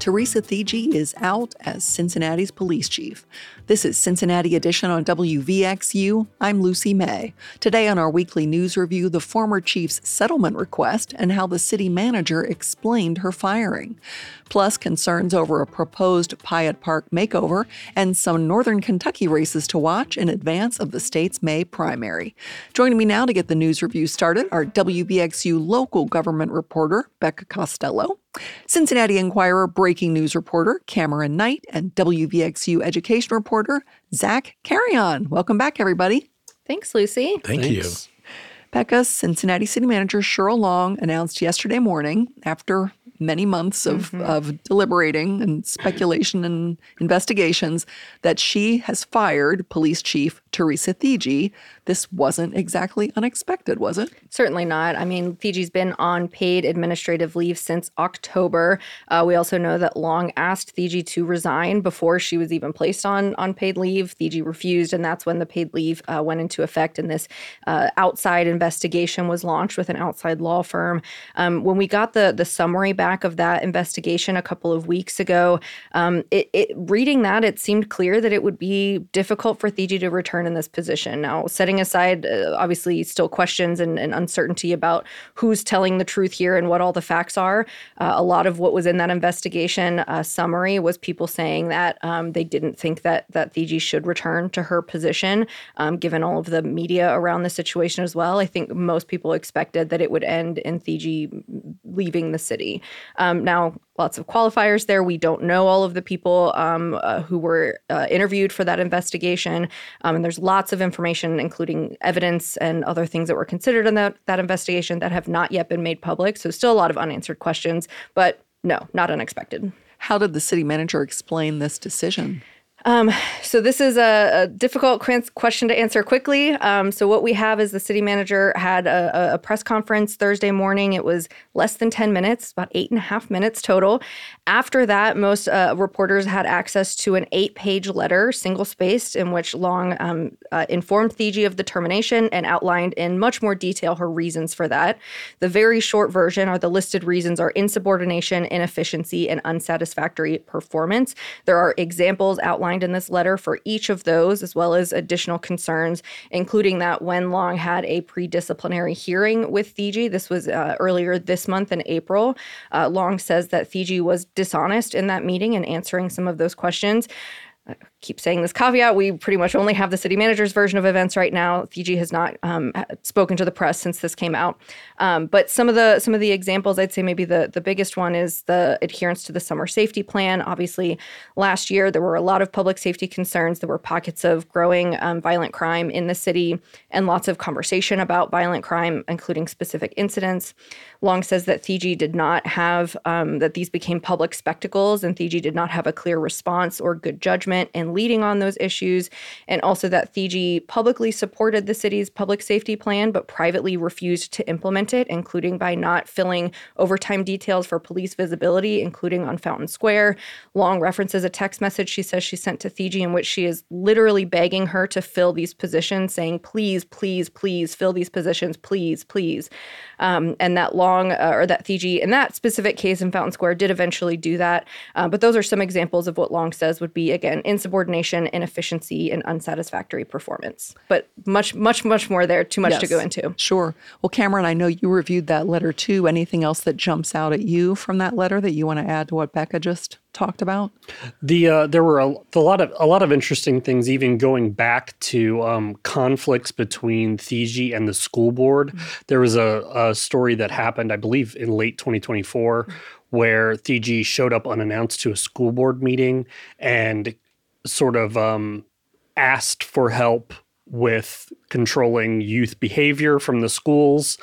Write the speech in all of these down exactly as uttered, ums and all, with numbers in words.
Teresa Thigi is out as Cincinnati's police chief. This is Cincinnati Edition on W V X U. I'm Lucy May. Today on our weekly news review, the former chief's settlement request and how the city manager explained her firing. Plus, concerns over a proposed Pyatt Park makeover and some Northern Kentucky races to watch in advance of the state's May primary. Joining me now to get the news review started are W V X U local government reporter Becca Costello, Cincinnati Enquirer breaking news reporter Cameron Knight, and W V X U education reporter Zach Carrion. Welcome back, everybody. Thanks, Lucy. Thank Thanks. you. Becca, Cincinnati City Manager Cheryl Long announced yesterday morning, after many months of, mm-hmm. of deliberating and speculation and investigations, that she has fired Police Chief Teresa Thigi. This wasn't exactly unexpected, was it? Certainly not. I mean, Thigi's been on paid administrative leave since October. Uh, we also know that Long asked Thigi to resign before she was even placed on, on paid leave. Thigi refused, and that's when the paid leave uh, went into effect, and this uh, outside investigation was launched with an outside law firm. Um, when we got the, the summary back of that investigation a couple of weeks ago, um, it, it, reading that, it seemed clear that it would be difficult for Thigi to return in this position. Now, setting aside, uh, obviously, still questions and, and uncertainty about who's telling the truth here and what all the facts are, uh, a lot of what was in that investigation uh, summary was people saying that um, they didn't think that that Thigi should return to her position, um, given all of the media around the situation as well. I think most people expected that it would end in Thigi leaving the city. Um, now, lots of qualifiers there. We don't know all of the people um, uh, who were uh, interviewed for that investigation. Um, and there's lots of information, including evidence and other things that were considered in that, that investigation that have not yet been made public. So still a lot of unanswered questions, but no, not unexpected. How did the city manager explain this decision? Um, so this is a, a difficult question to answer quickly. Um, so what we have is the city manager had a, a press conference Thursday morning. It was less than ten minutes, about eight and a half minutes total. After that, most uh, reporters had access to an eight-page letter, single-spaced, in which Long um, uh, informed Thigi of the termination and outlined in much more detail her reasons for that. The very short version are the listed reasons are insubordination, inefficiency, and unsatisfactory performance. There are examples outlined in this letter for each of those, as well as additional concerns, including that when Long had a pre-disciplinary hearing with Thigi, this was uh, earlier this month in April, uh, Long says that Thigi was dishonest in that meeting and answering some of those questions. I keep saying this caveat, we pretty much only have the city manager's version of events right now. Thigi has not um, spoken to the press since this came out. Um, but some of the some of the examples, I'd say maybe the, the biggest one is the adherence to the summer safety plan. Obviously, last year, there were a lot of public safety concerns. There were pockets of growing um, violent crime in the city and lots of conversation about violent crime, including specific incidents. Long says that Thigi did not have, um, that these became public spectacles, and Thigi did not have a clear response or good judgment and leading on those issues, and also that Thigi publicly supported the city's public safety plan, but privately refused to implement it, including by not filling overtime details for police visibility, including on Fountain Square. Long references a text message she says she sent to Thigi in which she is literally begging her to fill these positions, saying, please, please, please fill these positions, please, please. Um, and that Long, uh, or that Thigi, in that specific case in Fountain Square, did eventually do that. Uh, but those are some examples of what Long says would be, again, insubordination, inefficiency, and unsatisfactory performance. But much, much, much more there. Too much yes, to go into. Sure. Well, Cameron, I know you reviewed that letter too. Anything else that jumps out at you from that letter that you want to add to what Becca just talked about? The uh, there were a, a lot of a lot of interesting things, even going back to um, conflicts between Thigi and the school board. Mm-hmm. There was a, a story that happened, I believe, in late twenty twenty-four, mm-hmm. where Thigi showed up unannounced to a school board meeting and sort of um, asked for help with controlling youth behavior from the schools.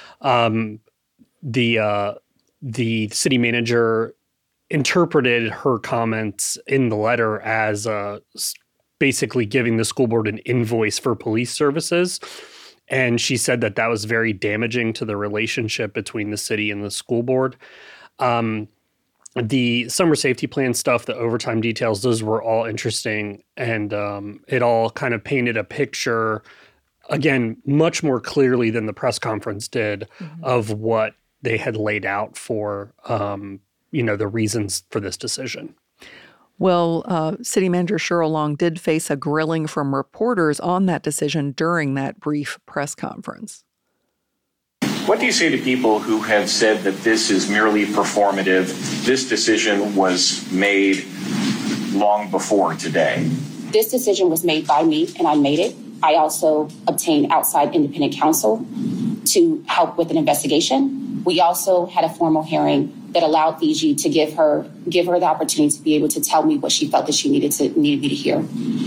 Um, the uh, the city manager interpreted her comments in the letter as uh, basically giving the school board an invoice for police services. And she said that that was very damaging to the relationship between the city and the school board. Um, the summer safety plan stuff, the overtime details, those were all interesting. And um, it all kind of painted a picture, again, much more clearly than the press conference did, mm-hmm. of what they had laid out for um you know, the reasons for this decision. Well, uh, City Manager Cheryl Long did face a grilling from reporters on that decision during that brief press conference. What do you say to people who have said that this is merely performative? This decision was made long before today. This decision was made by me, and I made it. I also obtained outside independent counsel to help with an investigation. We also had a formal hearing that allowed Fiji to give her give her the opportunity to be able to tell me what she felt that she needed to needed me to hear.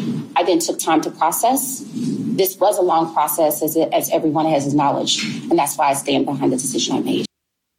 I then took time to process. This was a long process, as it, as everyone has acknowledged, and that's why I stand behind the decision I made.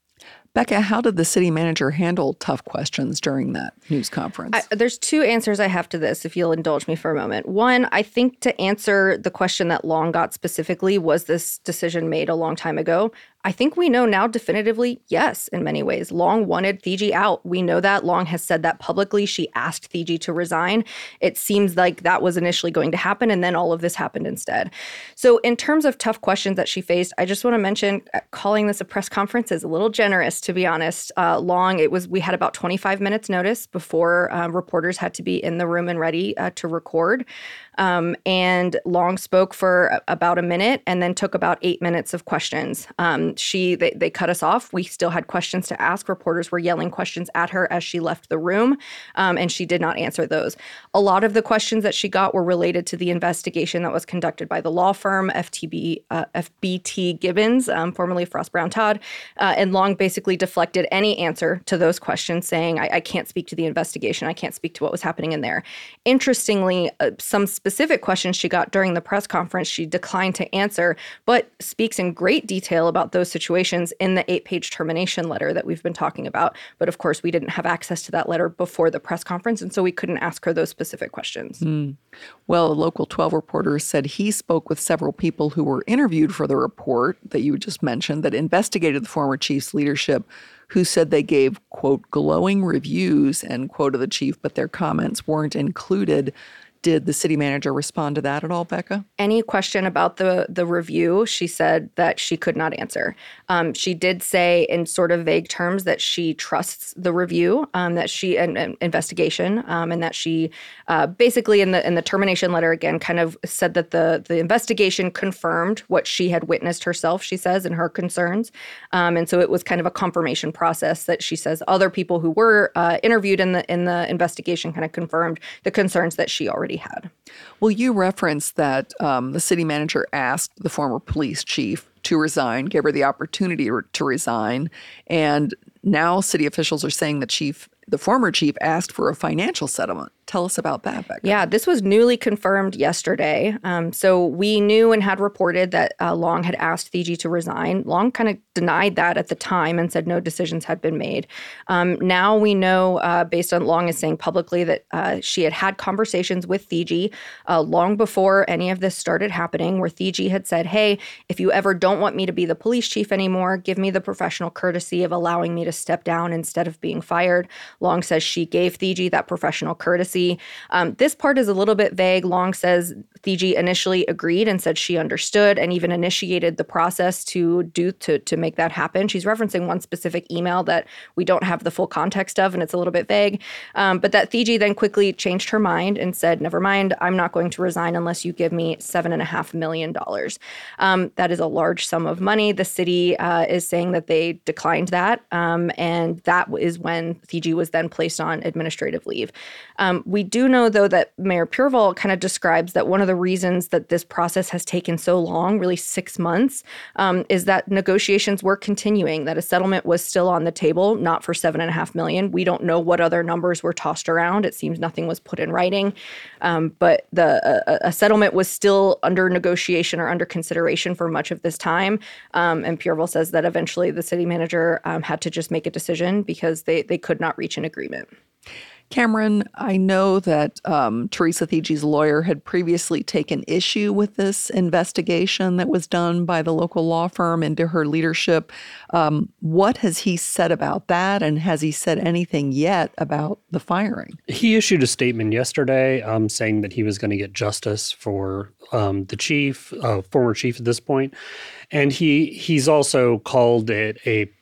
Becca, how did the city manager handle tough questions during that news conference? I, there's two answers I have to this, if you'll indulge me for a moment. One, I think to answer the question that Long got specifically, was this decision made a long time ago? I think we know now definitively, yes, in many ways. Long wanted Fiji out. We know that. Long has said that publicly. She asked Fiji to resign. It seems like that was initially going to happen, and then all of this happened instead. So in terms of tough questions that she faced, I just want to mention uh, calling this a press conference is a little generous, to be honest. Uh, Long, it was we had about twenty-five minutes notice before uh, reporters had to be in the room and ready uh, to record. Um, and Long spoke for about a minute and then took about eight minutes of questions. Um, she they, they cut us off. We still had questions to ask. Reporters were yelling questions at her as she left the room, um, and she did not answer those. A lot of the questions that she got were related to the investigation that was conducted by the law firm F T B, uh, F B T Gibbons, um, formerly Frost Brown Todd, uh, and Long basically deflected any answer to those questions, saying, I, I can't speak to the investigation. I can't speak to what was happening in there. Interestingly, uh, some specific questions she got during the press conference, she declined to answer, but speaks in great detail about those situations in the eight-page termination letter that we've been talking about. But of course, we didn't have access to that letter before the press conference, and so we couldn't ask her those specific questions. Mm. Well, a Local twelve reporter said he spoke with several people who were interviewed for the report that you just mentioned that investigated the former chief's leadership, who said they gave, quote, glowing reviews, end quote, of the chief, but their comments weren't included. Did the city manager respond to that at all, Becca? Any question about the the review, she said that she could not answer. Um, she did say in sort of vague terms that she trusts the review, um, that she an, an investigation, um, and that she uh, basically in the in the termination letter again kind of said that the the investigation confirmed what she had witnessed herself. She says in her concerns, um, and so it was kind of a confirmation process that she says other people who were uh, interviewed in the in the investigation kind of confirmed the concerns that she already had. Well, you referenced that um, the city manager asked the former police chief to resign, gave her the opportunity to resign, and now city officials are saying the chief, the former chief, asked for a financial settlement. Tell us about that, Becca. Yeah, this was newly confirmed yesterday. Um, so we knew and had reported that uh, Long had asked Fiji to resign. Long kind of denied that at the time and said no decisions had been made. Um, now we know, uh, based on Long is saying publicly, that uh, she had had conversations with Fiji uh, long before any of this started happening, where Fiji had said, hey, if you ever don't want me to be the police chief anymore, give me the professional courtesy of allowing me to step down instead of being fired. Long says she gave Fiji that professional courtesy. Um, this part is a little bit vague. Long says Fiji initially agreed and said she understood and even initiated the process to do to, to make that happen. She's referencing one specific email that we don't have the full context of, and it's a little bit vague. Um, but that Fiji then quickly changed her mind and said, never mind, I'm not going to resign unless you give me seven and a half million dollars. Um, that is a large sum of money. The city uh, is saying that they declined that. Um, and that is when Fiji was then placed on administrative leave. Um, we do know, though, that Mayor Pureval kind of describes that one of the reasons that this process has taken so long, really six months, um, is that negotiations were continuing, that a settlement was still on the table, not for seven and a half million. We don't know what other numbers were tossed around. It seems nothing was put in writing, um, but the a, a settlement was still under negotiation or under consideration for much of this time. Um, and Pureval says that eventually the city manager um, had to just make a decision because they they could not reach an agreement. Cameron, I know that um, Teresa Fiji's lawyer had previously taken issue with this investigation that was done by the local law firm into her leadership. Um, what has he said about that, and has he said anything yet about the firing? He issued a statement yesterday um, saying that he was going to get justice for um, the chief, uh, former chief at this point, and he he's also called it a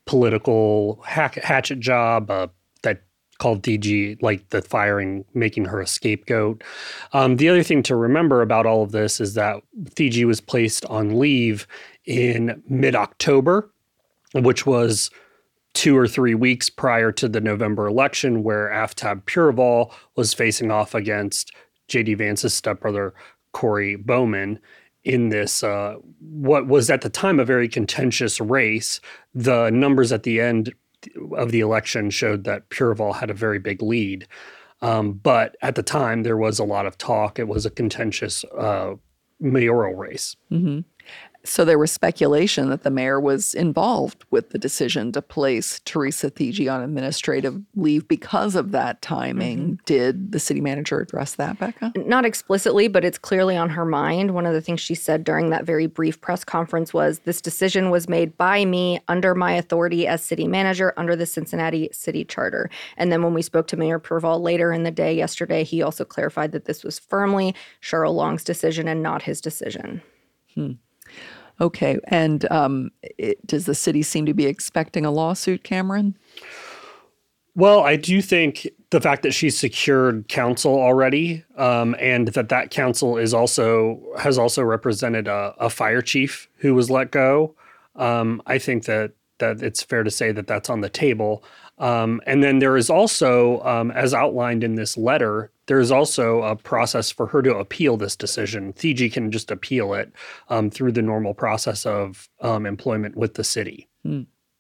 political hack, hatchet job uh, that called D G, like the firing, making her a scapegoat. Um, the other thing to remember about all of this is that D G was placed on leave in mid-October, which was two or three weeks prior to the November election, where Aftab Pureval was facing off against J D Vance's stepbrother, Corey Bowman, in this, uh, what was at the time a very contentious race. The numbers at the end of the election showed that Pureval had a very big lead. Um, but at the time, there was a lot of talk. It was a contentious uh, mayoral race. Mm-hmm. So there was speculation that the mayor was involved with the decision to place Teresa Thigi on administrative leave because of that timing. Mm-hmm. Did the city manager address that, Becca? Not explicitly, but it's clearly on her mind. One of the things she said during that very brief press conference was, this decision was made by me under my authority as city manager under the Cincinnati City Charter. And then when we spoke to Mayor Pureval later in the day yesterday, he also clarified that this was firmly Cheryl Long's decision and not his decision. Hmm. Okay. And um, it, does the city seem to be expecting a lawsuit, Cameron? Well, I do think the fact that she's secured counsel already, um, and that that counsel is also has also represented a, a fire chief who was let go. Um, I think that that it's fair to say that that's on the table. Um, and then there is also, um, as outlined in this letter, there is also a process for her to appeal this decision. Thigi can just appeal it um, through the normal process of um, employment with the city. Hmm.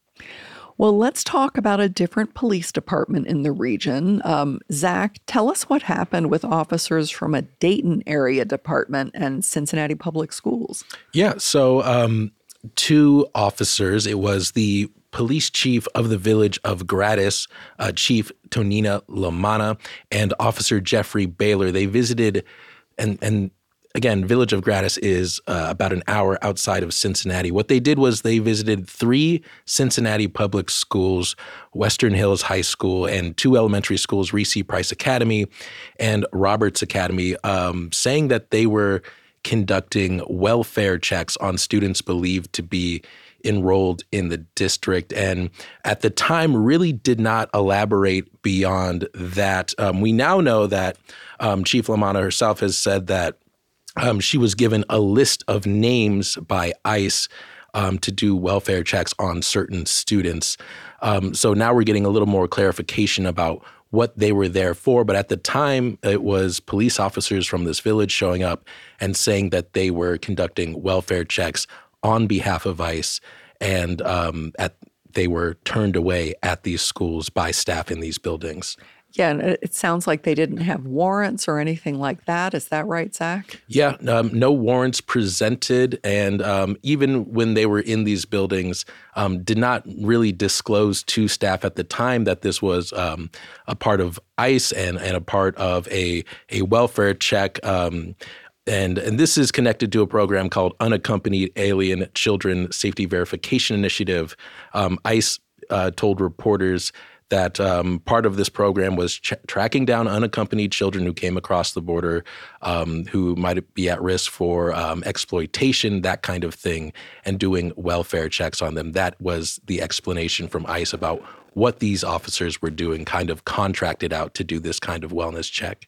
Well, let's talk about a different police department in the region. Um, Zach, tell us what happened with officers from a Dayton area department and Cincinnati Public Schools. Yeah, so um, two officers, it was the police chief of the village of Gratis, uh, Chief Tonina Lamana, and Officer Jeffrey Baylor. They visited, and and again, Village of Gratis is uh, about an hour outside of Cincinnati. What they did was they visited three Cincinnati public schools, Western Hills High School, and two elementary schools, Reese Price Academy and Roberts Academy, um, saying that they were conducting welfare checks on students believed to be enrolled in the district, and at the time really did not elaborate beyond that. Um, we now know that um, Chief Lamana herself has said that um, she was given a list of names by ICE um, to do welfare checks on certain students. Um, so now we're getting a little more clarification about what they were there for. But at the time, it was police officers from this village showing up and saying that they were conducting welfare checks on behalf of ICE, and um, at, they were turned away at these schools by staff in these buildings. Yeah, and it sounds like they didn't have warrants or anything like that. Is that right, Zach? Yeah, um, no warrants presented, and um, even when they were in these buildings, um, did not really disclose to staff at the time that this was um, a part of ICE and, and a part of a, a welfare check. Um, And and this is connected to a program called Unaccompanied Alien Children Safety Verification Initiative. Um, ICE uh, told reporters that um, part of this program was ch- tracking down unaccompanied children who came across the border, um, who might be at risk for um, exploitation, that kind of thing, and doing welfare checks on them. That was the explanation from ICE about what these officers were doing, kind of contracted out to do this kind of wellness check.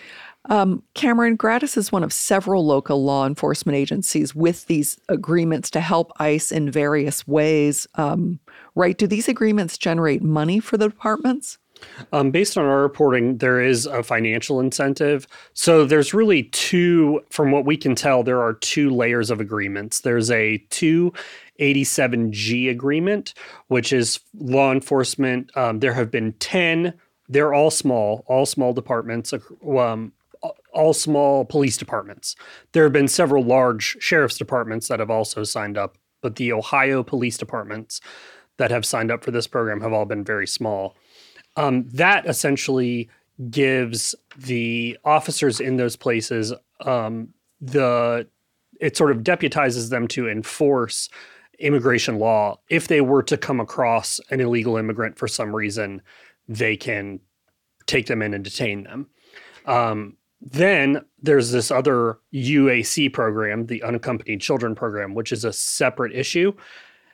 Um, Cameron, Gratis is one of several local law enforcement agencies with these agreements to help ICE in various ways. Um, right? Do these agreements generate money for the departments? Um, based on our reporting, there is a financial incentive. So there's really two, from what we can tell, there are two layers of agreements. There's a two eighty-seven G agreement, which is law enforcement. Um, there have been ten. They're all small, all small departments, um, all small police departments. There have been several large sheriff's departments that have also signed up, but the Ohio police departments that have signed up for this program have all been very small. Um, that essentially gives the officers in those places um, the it sort of deputizes them to enforce immigration law. If they were to come across an illegal immigrant for some reason, they can take them in and detain them. Um, then there's this other U A C program, the Unaccompanied Children Program, which is a separate issue.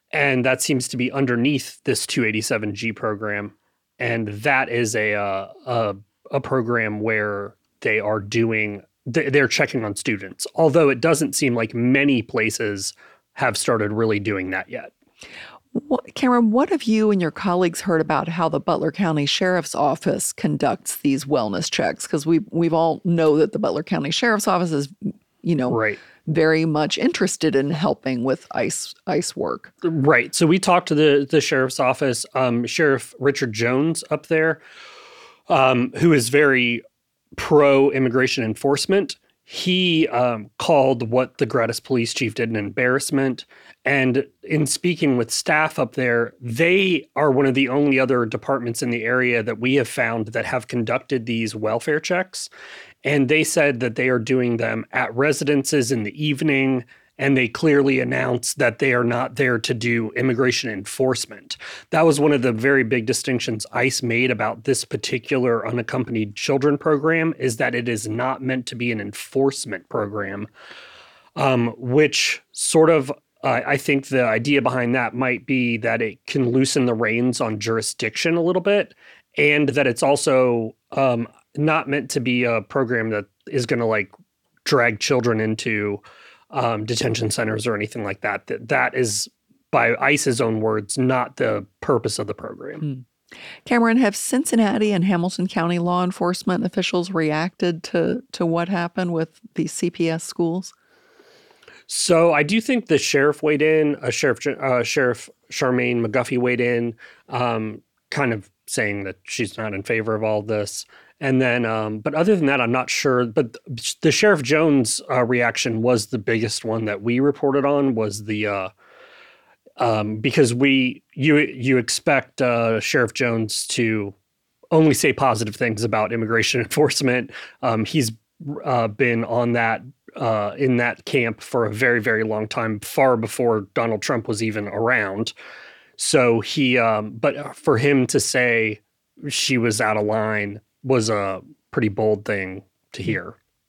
And that seems to be underneath this two eighty-seven G program. And that is a uh, a, a program where they are doing, they're checking on students, although it doesn't seem like many places have started really doing that yet. What, Cameron, what have you and your colleagues heard about how the Butler County Sheriff's Office conducts these wellness checks? Because we we've all know that the Butler County Sheriff's Office is, you know, right. very much interested in helping with ICE ICE work. Right. So we talked to the the sheriff's office, um, Sheriff Richard Jones up there, um, who is very pro immigration enforcement. He um, called what the Gratis police chief did an embarrassment. And in speaking with staff up there, they are one of the only other departments in the area that we have found that have conducted these welfare checks. And they said that they are doing them at residences in the evening, and they clearly announced that they are not there to do immigration enforcement. That was one of the very big distinctions ICE made about this particular unaccompanied children program, is that it is not meant to be an enforcement program, um, which sort of, uh, I think the idea behind that might be that it can loosen the reins on jurisdiction a little bit, and that it's also um, not meant to be a program that is going to like drag children into Um, detention centers or anything like that. That that is, by ICE's own words, not the purpose of the program. Mm. Cameron, have Cincinnati and Hamilton County law enforcement officials reacted to to what happened with these C P S schools? So I do think the sheriff weighed in. Uh, Sheriff uh, Sheriff Charmaine McGuffey weighed in, um, kind of saying that she's not in favor of all this. And then, um, but other than that, I'm not sure. But the Sheriff Jones uh, reaction was the biggest one that we reported on. Was the uh, um, because we you you expect uh, Sheriff Jones to only say positive things about immigration enforcement. Um, he's uh, been on that uh, in that camp for a very very long time, far before Donald Trump was even around. So he, um, but for him to say she was out of line was a pretty bold thing to hear.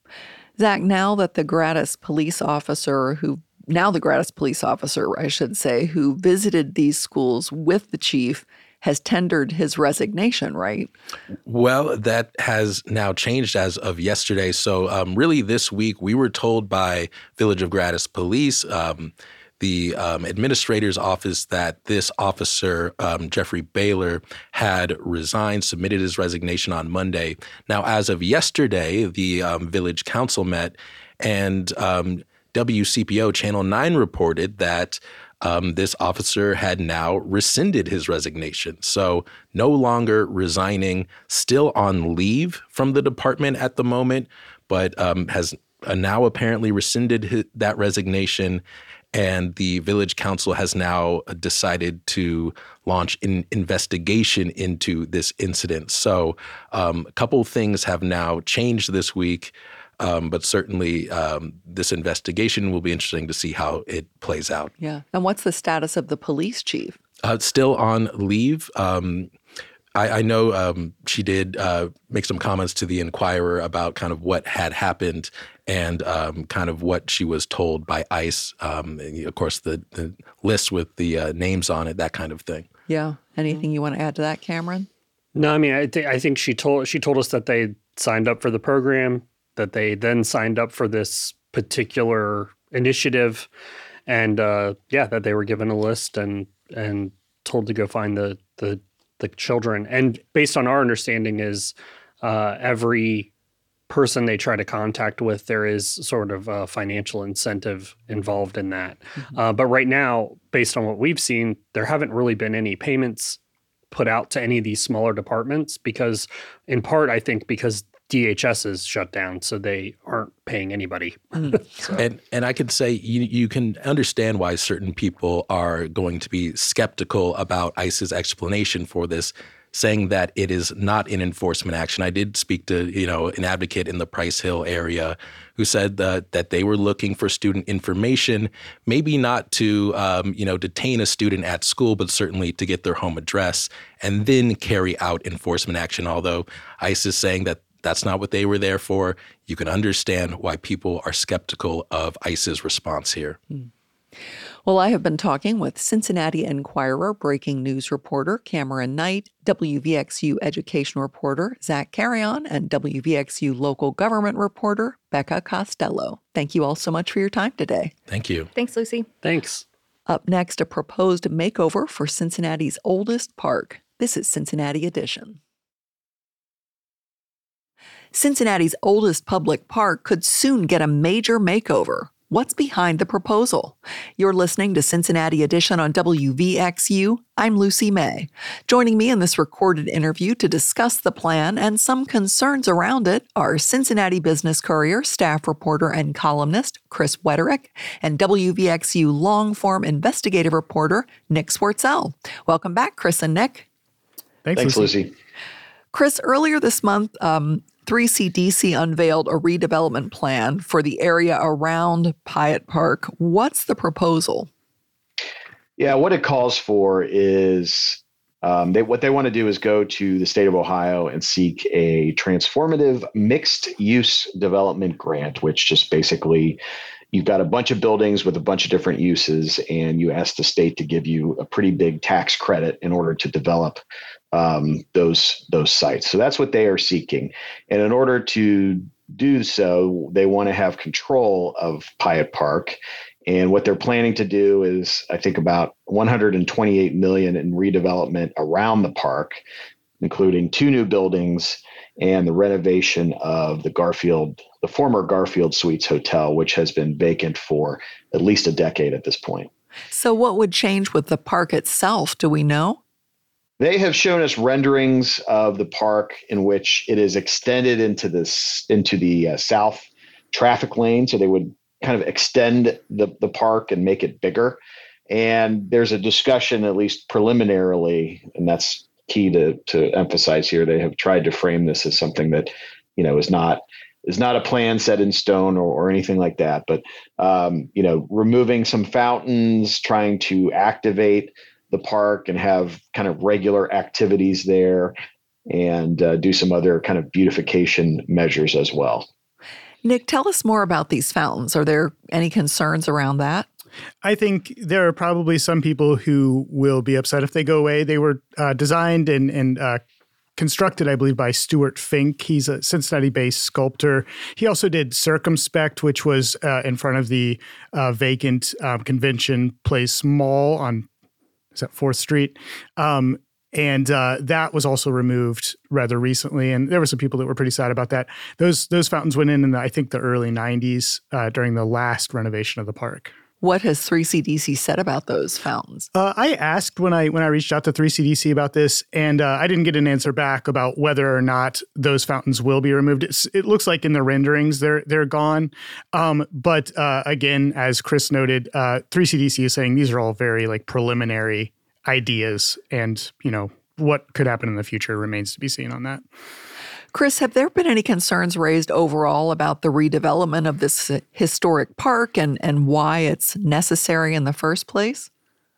Zach, now that the Gratis police officer who, now the Gratis police officer, I should say, who visited these schools with the chief has tendered his resignation, right? Well, that has now changed as of yesterday. So um, really this week, we were told by Village of Gratis Police, um, the um, administrator's office, that this officer, um, Jeffrey Baylor, had resigned, submitted his resignation on Monday. Now, as of yesterday, the um, village council met, and um, W C P O Channel nine reported that um, this officer had now rescinded his resignation. So no longer resigning, still on leave from the department at the moment, but um, has uh, now apparently rescinded his, that resignation. And the village council has now decided to launch an investigation into this incident. So um, a couple of things have now changed this week, um, but certainly um, this investigation will be interesting to see how it plays out. Yeah. And what's the status of the police chief? Uh, still on leave. Um, I, I know um, she did uh, make some comments to the Inquirer about kind of what had happened and um, kind of what she was told by ICE. Um, and of course, the, the list with the uh, names on it, that kind of thing. Yeah. Anything you want to add to that, Cameron? No, I mean, I, th- I think she told she told us that they signed up for the program, that they then signed up for this particular initiative, and uh, yeah, that they were given a list and and told to go find the the the children. And based on our understanding is uh, every person they try to contact with, there is sort of a financial incentive involved in that. Mm-hmm. Uh, but right now, based on what we've seen, there haven't really been any payments put out to any of these smaller departments because, in part, I think because D H S is shut down, so they aren't paying anybody. Mm. so. And and I could say you you can understand why certain people are going to be skeptical about ICE's explanation for this, saying that it is not an enforcement action. I did speak to, you know, an advocate in the Price Hill area who said that that they were looking for student information, maybe not to, um, you know, detain a student at school, but certainly to get their home address and then carry out enforcement action. Although ICE is saying that that's not what they were there for. You can understand why people are skeptical of ICE's response here. Well, I have been talking with Cincinnati Enquirer breaking news reporter Cameron Knight, W V X U education reporter Zach Carrion, and W V X U local government reporter Becca Costello. Thank you all so much for your time today. Thank you. Thanks, Lucy. Thanks. Up next, a proposed makeover for Cincinnati's oldest park. This is Cincinnati Edition. Cincinnati's oldest public park could soon get a major makeover. What's behind the proposal? You're listening to Cincinnati Edition on W V X U. I'm Lucy May. Joining me in this recorded interview to discuss the plan and some concerns around it are Cincinnati Business Courier staff reporter and columnist Chris Wetterick and W V X U long-form investigative reporter Nick Swartzell. Welcome back, Chris and Nick. Thanks, Thanks Lucy. Lucy. Chris, earlier this month, um, three C D C unveiled a redevelopment plan for the area around Pyatt Park. What's the proposal? Yeah, what it calls for is um, they, what they want to do is go to the state of Ohio and seek a transformative mixed-use development grant, which just basically you've got a bunch of buildings with a bunch of different uses, and you ask the state to give you a pretty big tax credit in order to develop um, those those sites. So that's what they are seeking. And in order to do so, they want to have control of Pyatt Park. And what they're planning to do is, I think, about one hundred twenty-eight million dollars in redevelopment around the park, including two new buildings and the renovation of the Garfield, the former Garfield Suites Hotel, which has been vacant for at least a decade at this point. So what would change with the park itself? Do we know? They have shown us renderings of the park in which it is extended into this into the uh, south traffic lane. So they would kind of extend the, the park and make it bigger. And there's a discussion, at least preliminarily, and that's key to to emphasize here. They have tried to frame this as something that, you know, is not is not a plan set in stone or, or anything like that. But um, you know, removing some fountains, trying to activate the park and have kind of regular activities there, and uh, do some other kind of beautification measures as well. Nick, tell us more about these fountains. Are there any concerns around that? I think there are probably some people who will be upset if they go away. They were uh, designed and, and uh, constructed, I believe, by Stuart Fink. He's a Cincinnati-based sculptor. He also did Circumspect, which was uh, in front of the uh, vacant um, Convention Place Mall on is that fourth Street. Um, and uh, that was also removed rather recently. And there were some people that were pretty sad about that. Those those fountains went in in, the, I think, the early nineties uh, during the last renovation of the park. What has three C D C said about those fountains? Uh, I asked when I when I reached out to three C D C about this, and uh, I didn't get an answer back about whether or not those fountains will be removed. It's, it looks like in the renderings they're they're gone. Um, but uh, again, as Chris noted, uh, three C D C is saying these are all very like preliminary ideas, and you know what could happen in the future remains to be seen on that. Chris, have there been any concerns raised overall about the redevelopment of this historic park and, and why it's necessary in the first place?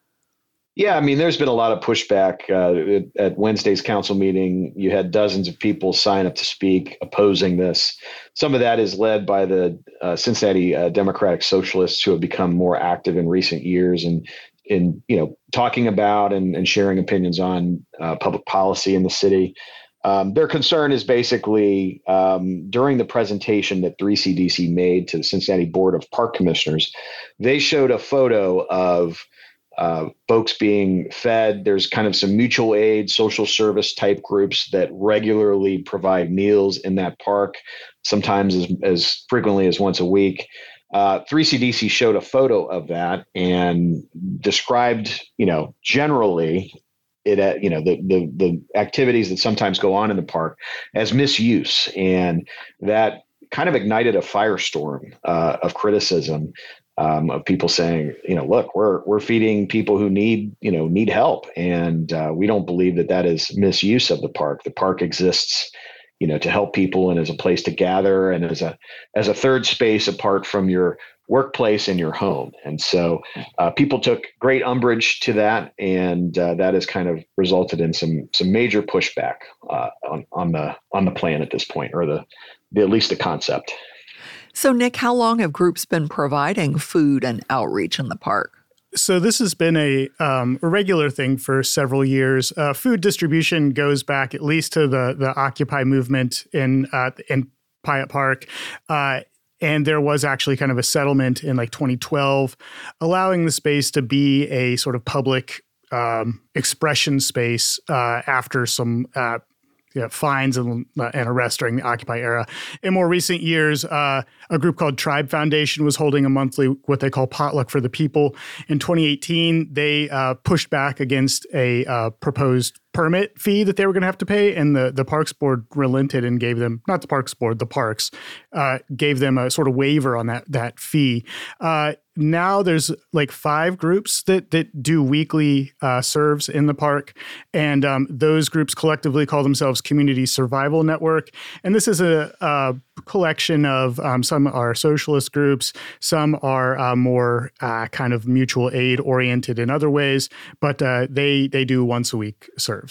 Yeah, I mean, there's been a lot of pushback. Uh, at Wednesday's council meeting, you had dozens of people sign up to speak opposing this. Some of that is led by the uh, Cincinnati uh, Democratic Socialists, who have become more active in recent years and in, you know, talking about and, and sharing opinions on uh, public policy in the city. Um, their concern is basically um, during the presentation that three C D C made to the Cincinnati Board of Park Commissioners, they showed a photo of uh, folks being fed. There's kind of some mutual aid, social service type groups that regularly provide meals in that park, sometimes as, as frequently as once a week. Uh, three C D C showed a photo of that and described, you know, generally it, uh, you know, the, the the activities that sometimes go on in the park as misuse, and that kind of ignited a firestorm uh, of criticism um, of people saying, you know, look, we're we're feeding people who need, you know, need help, and uh, we don't believe that that is misuse of the park. The park exists, you know, to help people and as a place to gather and as a as a third space apart from your workplace and your home. And so uh, people took great umbrage to that, and uh, that has kind of resulted in some some major pushback uh, on on the on the plan at this point, or the, the at least the concept. So, Nick, how long have groups been providing food and outreach in the park? So this has been a, um, a regular thing for several years. Uh, food distribution goes back at least to the the Occupy movement in uh, in Pyatt Park. Uh, and there was actually kind of a settlement in like twenty twelve, allowing the space to be a sort of public um, expression space uh, after some uh, you know, fines and, uh, and arrests during the Occupy era. In more recent years, uh, a group called Tribe Foundation was holding a monthly, what they call Potluck for the People. In twenty eighteen, they uh, pushed back against a uh, proposed permit fee that they were going to have to pay, and the, the Parks Board relented and gave them, not the Parks Board, the Parks, uh, gave them a sort of waiver on that that fee. Uh, now there's like five groups that that do weekly uh, serves in the park, and um, those groups collectively call themselves Community Survival Network. And this is a, a collection of um, some are socialist groups, some are uh, more uh, kind of mutual aid oriented in other ways, but uh, they they do once a week serves.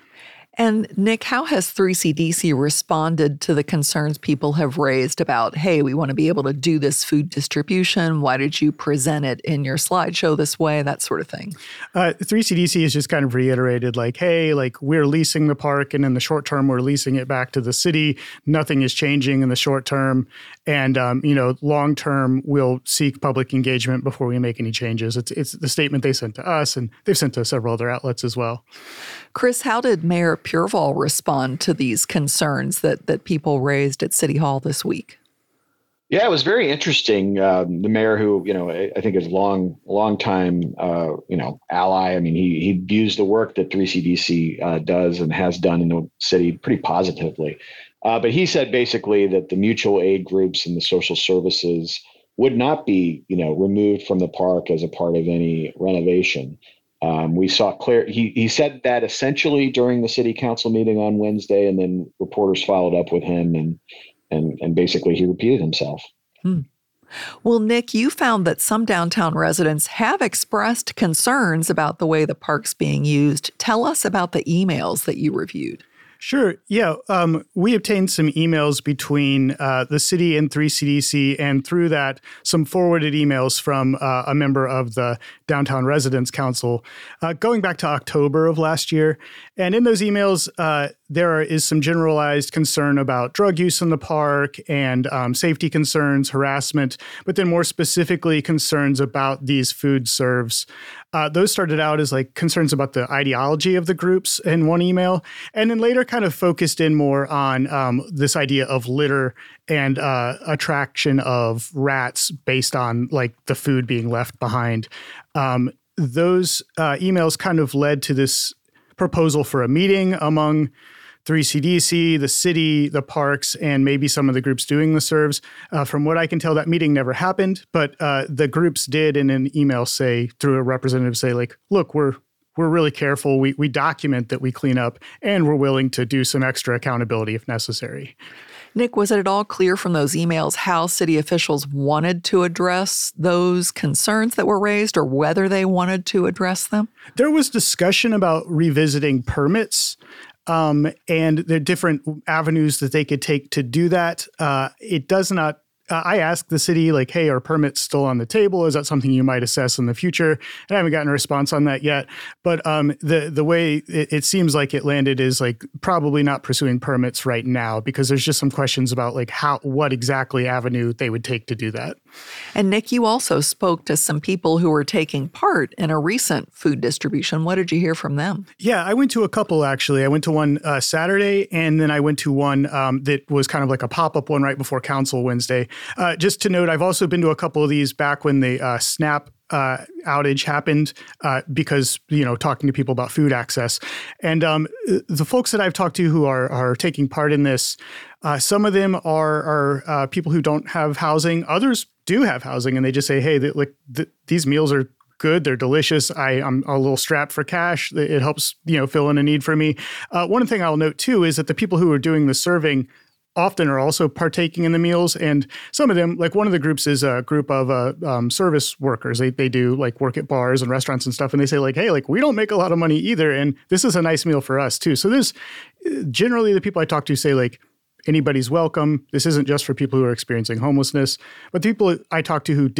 And Nick, how has three C D C responded to the concerns people have raised about, hey, we want to be able to do this food distribution. Why did you present it in your slideshow this way? That sort of thing. Uh, three C D C has just kind of reiterated like, hey, like we're leasing the park and in the short term, we're leasing it back to the city. Nothing is changing in the short term. And, um, you know, long term, we'll seek public engagement before we make any changes. It's, it's the statement they sent to us, and they've sent to several other outlets as well. Chris, how did Mayor Pureval respond to these concerns that that people raised at City Hall this week? Yeah, it was very interesting. Um, the mayor, who you know, I, I think is long, long time, uh, you know, ally. I mean, he he views the work that three C D C uh, does and has done in the city pretty positively. Uh, but he said basically that the mutual aid groups and the social services would not be, you know, removed from the park as a part of any renovation. Um, we saw clear. He he said that essentially during the city council meeting on Wednesday, and then reporters followed up with him, and and and basically he repeated himself. Hmm. Well, Nick, you found that some downtown residents have expressed concerns about the way the park's being used. Tell us about the emails that you reviewed. Sure. Yeah. Um, we obtained some emails between uh, the city and three C D C, and through that, some forwarded emails from uh, a member of the Downtown Residents Council uh, going back to October of last year. And in those emails, uh, there is some generalized concern about drug use in the park and um, safety concerns, harassment, but then more specifically concerns about these food serves. Uh, those started out as like concerns about the ideology of the groups in one email, and then later kind of focused in more on um, this idea of litter and uh, attraction of rats based on like the food being left behind. Um, those uh, emails kind of led to this proposal for a meeting among three C D C, the city, the parks, and maybe some of the groups doing the serves. Uh, from what I can tell, that meeting never happened, but uh, the groups did in an email say, through a representative, say like, look, we're we're really careful. We we document that we clean up, and we're willing to do some extra accountability if necessary. Nick, was it at all clear from those emails how city officials wanted to address those concerns that were raised, or whether they wanted to address them? There was discussion about revisiting permits. Um, and there are different avenues that they could take to do that. Uh, it does not, uh, I asked the city, like, hey, are permits still on the table? Is that something you might assess in the future? And I haven't gotten a response on that yet. But um, the the way it, it seems like it landed is like probably not pursuing permits right now, because there's just some questions about like how, what exactly avenue they would take to do that. And Nick, you also spoke to some people who were taking part in a recent food distribution. What did you hear from them? Yeah, I went to a couple, actually. I went to one uh, Saturday, and then I went to one um, that was kind of like a pop-up one right before council Wednesday. Uh, just to note, I've also been to a couple of these back when the uh, SNAP Uh, outage happened uh, because, you know, talking to people about food access. And um, the folks that I've talked to who are are taking part in this, uh, some of them are, are uh, people who don't have housing. Others do have housing, and they just say, hey, they, like th- these meals are good. They're delicious. I, I'm a little strapped for cash. It helps, you know, fill in a need for me. Uh, one thing I'll note, too, is that the people who are doing the serving often are also partaking in the meals. And some of them, like one of the groups is a group of uh, um, service workers. They they do like work at bars and restaurants and stuff. And they say like, hey, like we don't make a lot of money either. And this is a nice meal for us too. So there's generally the people I talk to say like, anybody's welcome. This isn't just for people who are experiencing homelessness. But the people I talked to who did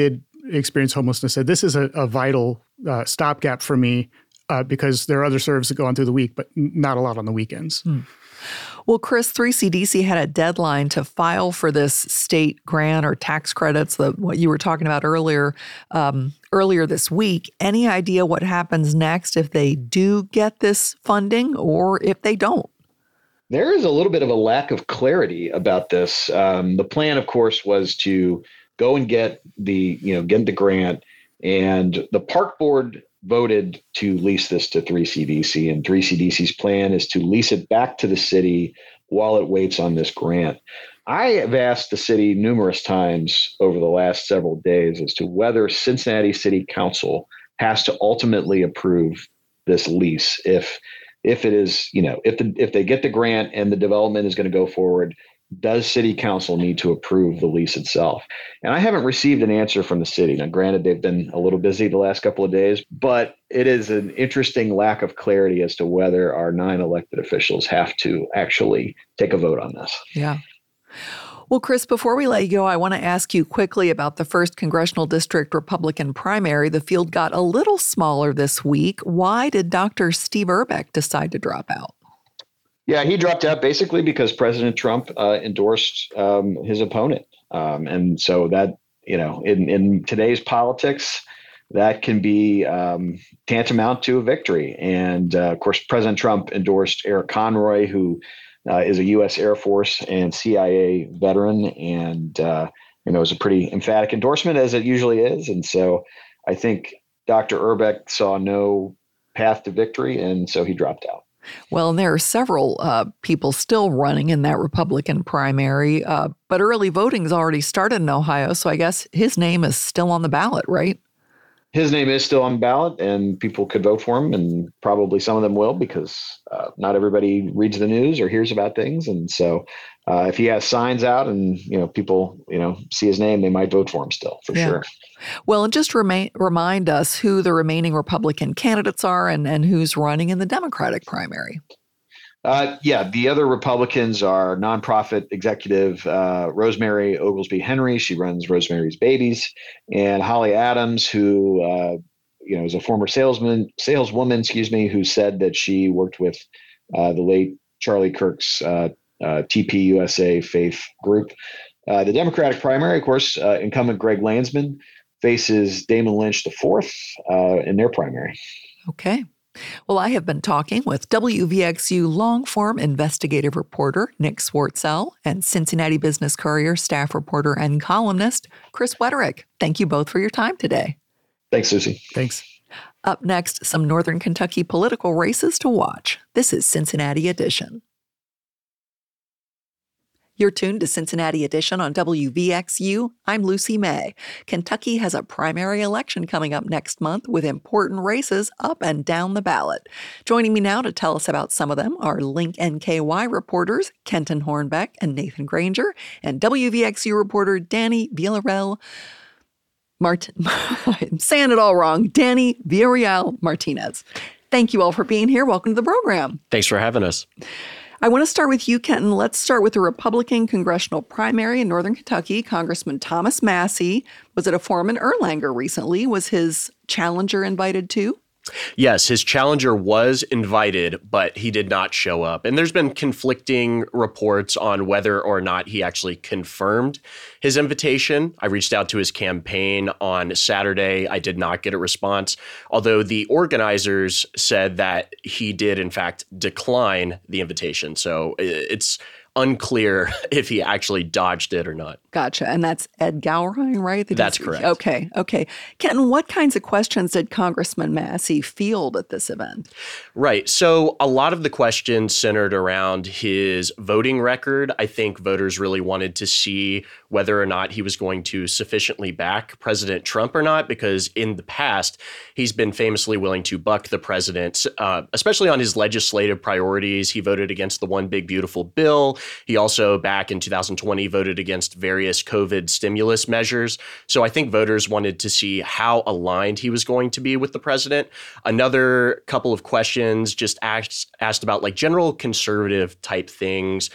experience homelessness said, this is a, a vital uh, stopgap for me uh, because there are other services that go on through the week, but not a lot on the weekends. Hmm. Well, Chris, three C D C had a deadline to file for this state grant or tax credits, the, what you were talking about earlier, um, earlier this week. Any idea what happens next if they do get this funding or if they don't? There is a little bit of a lack of clarity about this. Um, the plan, of course, was to go and get the, you know, get the grant, and the park board voted to lease this to three C D C, and three C D C's plan is to lease it back to the city while it waits on this grant. I have asked the city numerous times over the last several days as to whether Cincinnati City Council has to ultimately approve this lease. If if it is, you know, if the, if they get the grant and the development is going to go forward, does City Council need to approve the lease itself? And I haven't received an answer from the city. Now, granted, they've been a little busy the last couple of days, but it is an interesting lack of clarity as to whether our nine elected officials have to actually take a vote on this. Yeah. Well, Chris, before we let you go, I want to ask you quickly about the first Congressional District Republican primary. The field got a little smaller this week. Why did Doctor Steve Urbeck decide to drop out? Yeah, he dropped out basically because President Trump uh, endorsed um, his opponent. Um, and so that, you know, in, in today's politics, that can be um, tantamount to a victory. And uh, of course, President Trump endorsed Eric Conroy, who uh, is a U S Air Force and C I A veteran. And, uh, you know, it was a pretty emphatic endorsement, as it usually is. And so I think Doctor Urbeck saw no path to victory, and so he dropped out. Well, and there are several uh, people still running in that Republican primary, uh, but early voting's already started in Ohio, so I guess his name is still on the ballot, right? His name is still on the ballot, and people could vote for him, and probably some of them will, because uh, not everybody reads the news or hears about things. And so uh, if he has signs out and, you know, people, you know, see his name, they might vote for him still, for yeah. sure. Well, and just remain, remind us who the remaining Republican candidates are and, and who's running in the Democratic primary. Uh, yeah, the other Republicans are nonprofit executive uh, Rosemary Oglesby Henry. She runs Rosemary's Babies, and Holly Adams, who uh, you know is a former salesman, saleswoman, excuse me, who said that she worked with uh, the late Charlie Kirk's uh, uh, T P U S A faith group. Uh, the Democratic primary, of course, uh, incumbent Greg Landsman faces Damon Lynch the fourth uh, in their primary. Okay. Well, I have been talking with W V X U long-form investigative reporter Nick Swartzell and Cincinnati Business Courier staff reporter and columnist Chris Wetterick. Thank you both for your time today. Thanks, Susie. Thanks. Up next, some Northern Kentucky political races to watch. This is Cincinnati Edition. You're tuned to Cincinnati Edition on W V X U. I'm Lucy May. Kentucky has a primary election coming up next month with important races up and down the ballot. Joining me now to tell us about some of them are Link N K Y reporters Kenton Hornbeck and Nathan Granger, and W V X U reporter Danny Villarreal. Mart- I'm saying it all wrong. Danny Villarreal Martinez. Thank you all for being here. Welcome to the program. Thanks for having us. I want to start with you, Kenton. Let's start with the Republican congressional primary in Northern Kentucky. Congressman Thomas Massie was at a forum in Erlanger recently. Was his challenger invited too? Yes, his challenger was invited, but he did not show up. And there's been conflicting reports on whether or not he actually confirmed his invitation. I reached out to his campaign on Saturday. I did not get a response, although the organizers said that he did, in fact, decline the invitation. So it's unclear if he actually dodged it or not. Gotcha. And that's Ed Gowrine, right? That that's correct. Okay. Okay. Kenton, what kinds of questions did Congressman Massie field at this event? Right. So a lot of the questions centered around his voting record. I think voters really wanted to see whether or not he was going to sufficiently back President Trump or not, because in the past, he's been famously willing to buck the president, uh, especially on his legislative priorities. He voted against the One Big Beautiful Bill. He also, back in two thousand twenty, voted against various COVID stimulus measures. So I think voters wanted to see how aligned he was going to be with the president. Another couple of questions just asked, asked about like general conservative type things.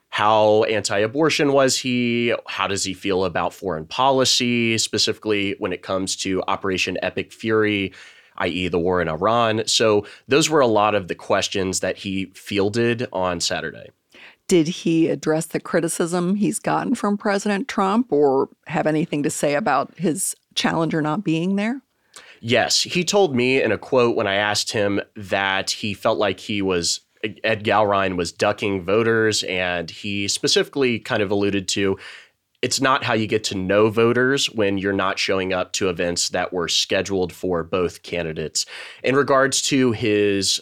how anti-abortion was he? How does he feel about foreign policy, specifically when it comes to Operation Epic Fury, that is the war in Iran? So those were a lot of the questions that he fielded on Saturday. Did he address the criticism he's gotten from President Trump or have anything to say about his challenger not being there? Yes. He told me in a quote when I asked him that he felt like he was Ed Galrein was ducking voters, and he specifically kind of alluded to it's not how you get to know voters when you're not showing up to events that were scheduled for both candidates. In regards to his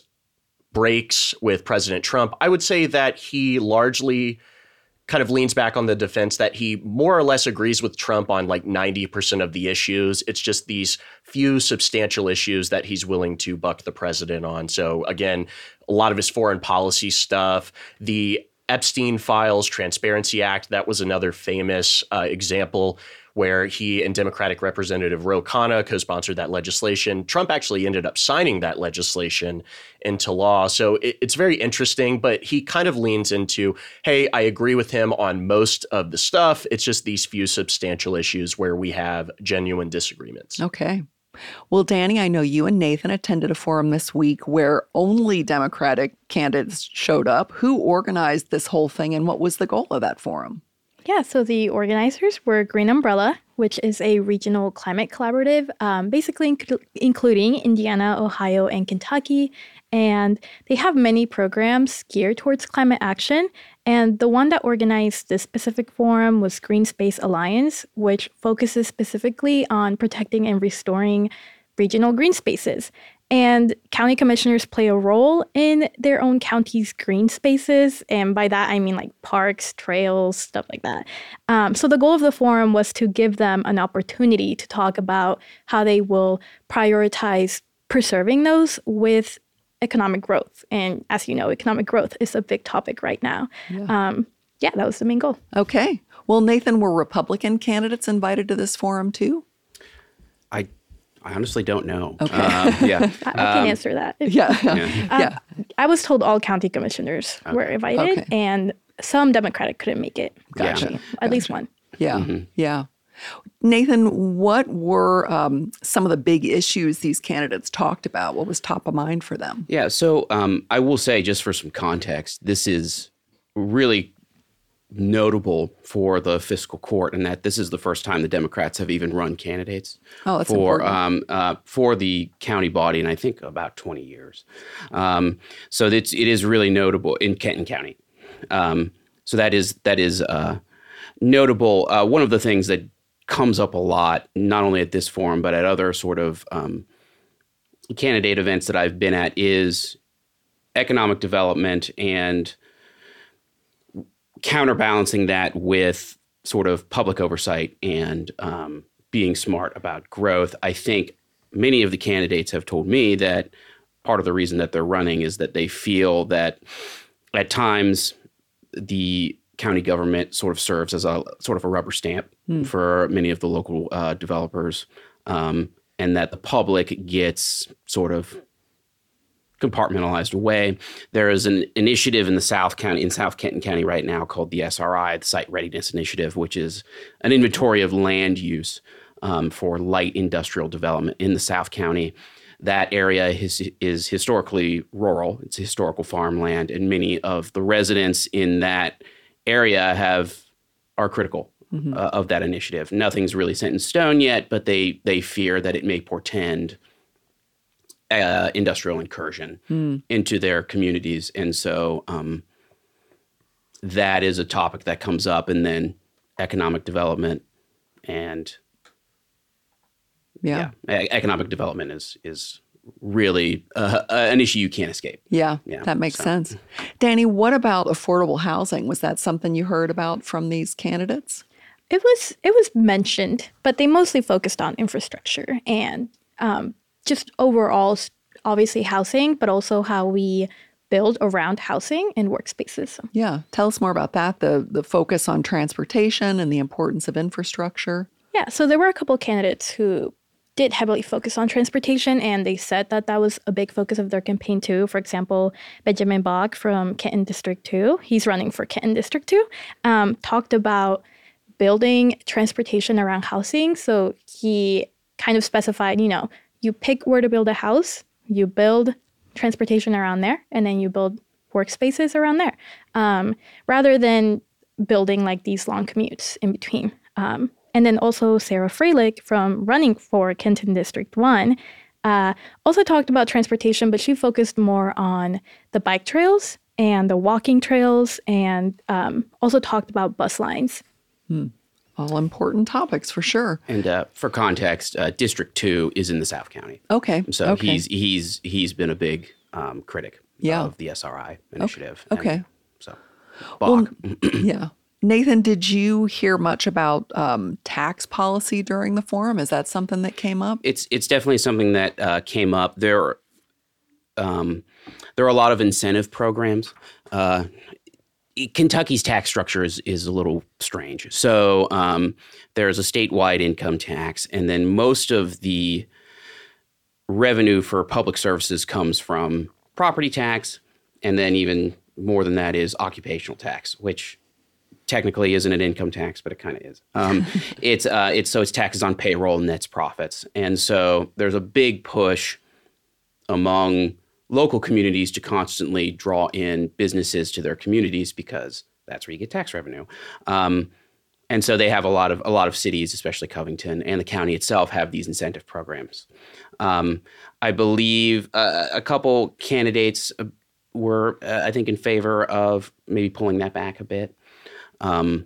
breaks with President Trump, I would say that he largely kind of leans back on the defense that he more or less agrees with Trump on like ninety percent of the issues. It's just these few substantial issues that he's willing to buck the president on. So again, a lot of his foreign policy stuff, the Epstein Files, Transparency Act, that was another famous uh, example where he and Democratic Representative Ro Khanna co-sponsored that legislation. Trump actually ended up signing that legislation into law. So it, it's very interesting, but he kind of leans into, hey, I agree with him on most of the stuff. It's just these few substantial issues where we have genuine disagreements. Okay. Well, Danny, I know you and Nathan attended a forum this week where only Democratic candidates showed up. Who organized this whole thing and what was the goal of that forum? Yeah, so the organizers were Green Umbrella, which is a regional climate collaborative, um, basically inc- including Indiana, Ohio, and Kentucky. And they have many programs geared towards climate action. And the one that organized this specific forum was Green Space Alliance, which focuses specifically on protecting and restoring regional green spaces. And county commissioners play a role in their own county's green spaces. And by that, I mean like parks, trails, stuff like that. Um, so the goal of the forum was to give them an opportunity to talk about how they will prioritize preserving those with economic growth. And as you know, economic growth is a big topic right now. Yeah, um, yeah that was the main goal. Okay. Well, Nathan, were Republican candidates invited to this forum too? I I honestly don't know. Okay. Um, yeah. I, I can um, answer that. Yeah. Yeah. Um, yeah. I was told all county commissioners okay. were invited, okay. and some Democratic couldn't make it. Gotcha. Actually, At gotcha. least one. Yeah. Mm-hmm. Yeah. Nathan, what were um, some of the big issues these candidates talked about? What was top of mind for them? Yeah. So um, I will say, just for some context, this is really notable for the fiscal court in that this is the first time the Democrats have even run candidates oh, that's for important. um, uh, for the county body in I think about twenty years. Um, so it's it is really notable in Kenton County. Um, so that is that is uh, notable. Uh, one of the things that comes up a lot, not only at this forum but at other sort of um, candidate events that I've been at, is economic development and counterbalancing that with sort of public oversight and um, being smart about growth. I think many of the candidates have told me that part of the reason that they're running is that they feel that at times the county government sort of serves as a sort of a rubber stamp mm. for many of the local uh, developers, um, and that the public gets sort of compartmentalized away. There is an initiative in the South County, in South Kenton County right now called the S R I, the Site Readiness Initiative, which is an inventory of land use um, for light industrial development in the South County. That area is, is historically rural. It's historical farmland, and many of the residents in that area have are critical mm-hmm. uh, of that initiative. Nothing's really set in stone yet, but they they fear that it may portend Uh, industrial incursion mm. into their communities. And so um, that is a topic that comes up, and then economic development and yeah, yeah e- economic development is is really uh, an issue you can't escape. Yeah, yeah that makes so. sense. Danny, what about affordable housing? Was that something you heard about from these candidates? It was, it was mentioned, but they mostly focused on infrastructure and um, just overall, obviously housing, but also how we build around housing and workspaces. Yeah. Tell us more about that, the the focus on transportation and the importance of infrastructure. Yeah. So there were a couple of candidates who did heavily focus on transportation, and they said that that was a big focus of their campaign too. For example, Benjamin Bach from Kenton District two, he's running for Kenton District two, um, talked about building transportation around housing. So he kind of specified, you know, you pick where to build a house, you build transportation around there, and then you build workspaces around there, um, rather than building like these long commutes in between. Um, and then also Sarah Freilich from running for Kenton District one uh, also talked about transportation, but she focused more on the bike trails and the walking trails, and um, also talked about bus lines. Hmm. All important topics for sure. And uh, for context, uh, District Two is in the South County. Okay. So okay. he's he's he's been a big um, critic yeah. of the S R I initiative. Okay. And so, Bach. Well, yeah. Nathan, did you hear much about um, tax policy during the forum? Is that something that came up? It's it's definitely something that uh, came up. There, um, there are a lot of incentive programs. Uh, Kentucky's tax structure is, is a little strange. So um, there's a statewide income tax, and then most of the revenue for public services comes from property tax, and then even more than that is occupational tax, which technically isn't an income tax, but it kind of is. Um, it's uh, it's so it's taxes on payroll and that's profits, and so there's a big push among local communities to constantly draw in businesses to their communities because that's where you get tax revenue. Um, and so they have a lot of a lot of cities, especially Covington and the county itself, have these incentive programs. Um, I believe uh, a couple candidates were, uh, I think, in favor of maybe pulling that back a bit. Um,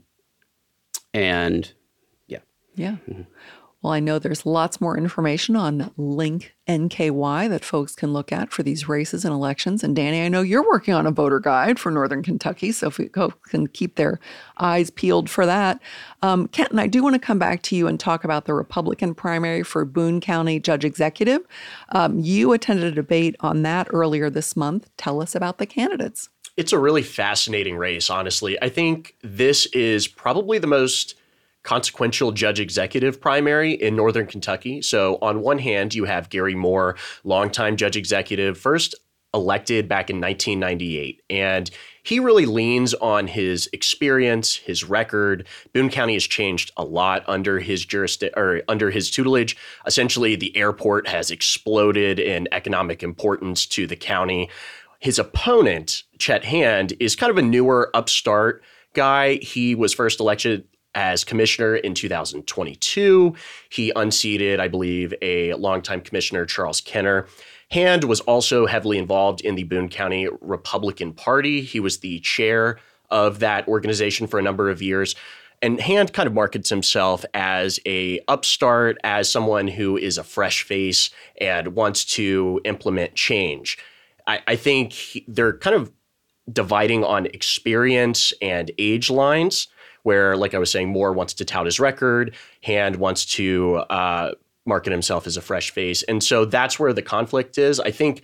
and yeah. Yeah. Mm-hmm. Well, I know there's lots more information on Link N K Y that folks can look at for these races and elections. And Danny, I know you're working on a voter guide for Northern Kentucky, so if we can keep their eyes peeled for that. Um, Kenton, I do want to come back to you and talk about the Republican primary for Boone County Judge Executive. Um, you attended a debate on that earlier this month. Tell us about the candidates. It's a really fascinating race, honestly. I think this is probably the most consequential judge executive primary in Northern Kentucky. So on one hand, you have Gary Moore, longtime judge executive, first elected back in nineteen ninety-eight. And he really leans on his experience, his record. Boone County has changed a lot under his jurisdiction or under his tutelage. Essentially, the airport has exploded in economic importance to the county. His opponent, Chet Hand, is kind of a newer upstart guy. He was first elected as commissioner in two thousand twenty-two. He unseated, I believe, a longtime commissioner, Charles Kenner. Hand was also heavily involved in the Boone County Republican Party. He was the chair of that organization for a number of years. And Hand kind of markets himself as a upstart, as someone who is a fresh face and wants to implement change. I, I think he, they're kind of dividing on experience and age lines, where, like I was saying, Moore wants to tout his record, Hand wants to uh, market himself as a fresh face. And so that's where the conflict is. I think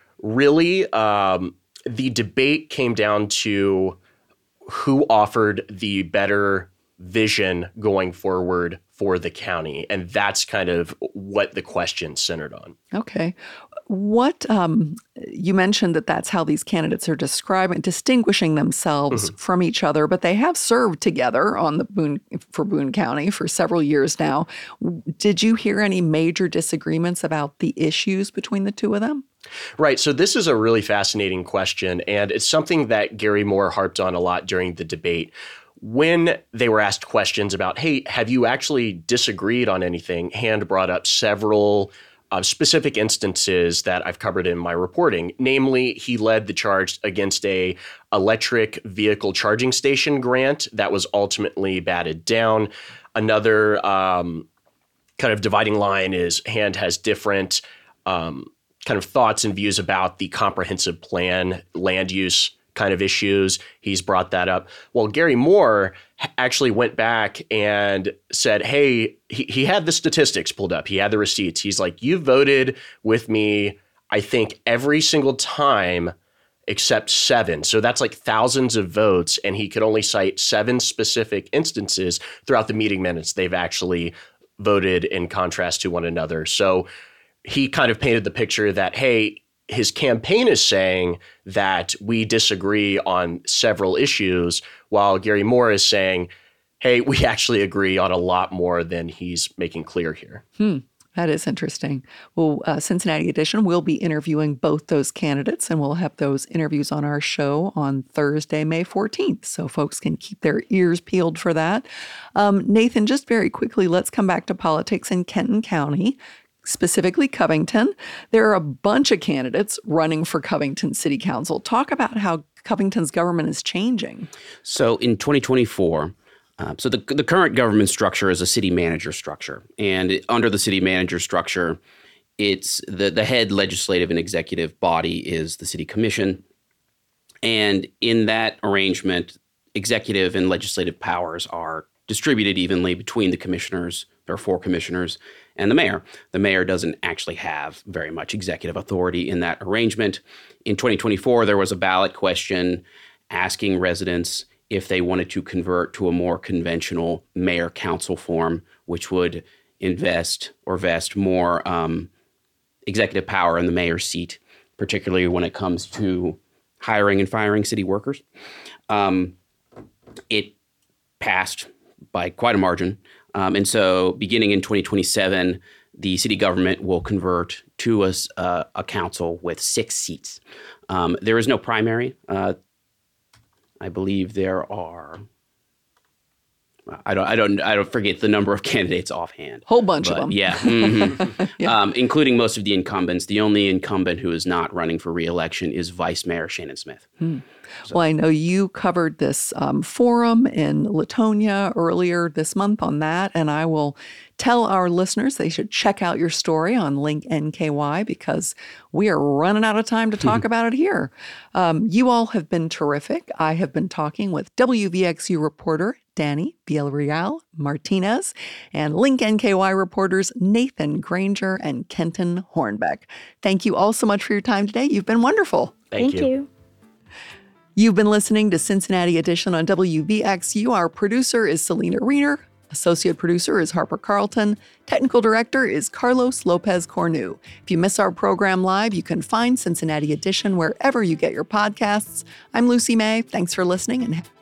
really um, the debate came down to who offered the better vision going forward for the county. And that's kind of what the question centered on. Okay. What um, you mentioned that that's how these candidates are describing, distinguishing themselves mm-hmm. from each other, but they have served together on the Boone for Boone County for several years now. Did you hear any major disagreements about the issues between the two of them? Right. So this is a really fascinating question, and it's something that Gary Moore harped on a lot during the debate. When they were asked questions about, hey, have you actually disagreed on anything? Hand brought up several Uh, specific instances that I've covered in my reporting. Namely, he led the charge against a electric vehicle charging station grant that was ultimately batted down. Another um, kind of dividing line is Hand has different um, kind of thoughts and views about the comprehensive plan, land use kind of issues. He's brought that up. Well, Gary Moore actually went back and said, hey, he, he had the statistics pulled up. He had the receipts. He's like, you voted with me, I think, every single time except seven. So that's like thousands of votes. And he could only cite seven specific instances throughout the meeting minutes they've actually voted in contrast to one another. So he kind of painted the picture that, hey, his campaign is saying that we disagree on several issues, while Gary Moore is saying, hey, we actually agree on a lot more than he's making clear here. Hmm. That is interesting. Well, uh, Cincinnati Edition will be interviewing both those candidates, and we'll have those interviews on our show on Thursday, May fourteenth, so folks can keep their ears peeled for that. Um, Nathan, just very quickly, let's come back to politics in Kenton County, specifically Covington. There are a bunch of candidates running for Covington City Council. Talk about how Covington's government is changing. So in twenty twenty-four, Uh, so the, the current government structure is a city manager structure. And it, under the city manager structure, it's the, the head legislative and executive body is the city commission. And in that arrangement, executive and legislative powers are distributed evenly between the commissioners. There are four commissioners and the mayor. The mayor doesn't actually have very much executive authority in that arrangement. In twenty twenty-four, there was a ballot question asking residents if they wanted to convert to a more conventional mayor-council form, which would invest or vest more um, executive power in the mayor's seat, particularly when it comes to hiring and firing city workers. Um, it passed by quite a margin. Um, and so beginning in twenty twenty-seven, the city government will convert to a, uh, a council with six seats. Um, there is no primary. Uh, I believe there are. I don't. I don't. I don't forget the number of candidates offhand. Whole bunch but, of them. Yeah, mm-hmm. yeah. Um, including most of the incumbents. The only incumbent who is not running for re-election is Vice Mayor Shannon Smith. Hmm. So. Well, I know you covered this um, forum in Latonia earlier this month on that, and I will tell our listeners they should check out your story on Link N K Y because we are running out of time to talk about it here. Um, you all have been terrific. I have been talking with W V X U reporter Danny Villarreal Martinez and Link N K Y reporters Nathan Granger and Kenton Hornbeck. Thank you all so much for your time today. You've been wonderful. Thank, Thank you. you. You've been listening to Cincinnati Edition on W V X U. Our producer is Selena Riener. Associate producer is Harper Carlton. Technical director is Carlos Lopez Cornu. If you miss our program live, you can find Cincinnati Edition wherever you get your podcasts. I'm Lucy May. Thanks for listening and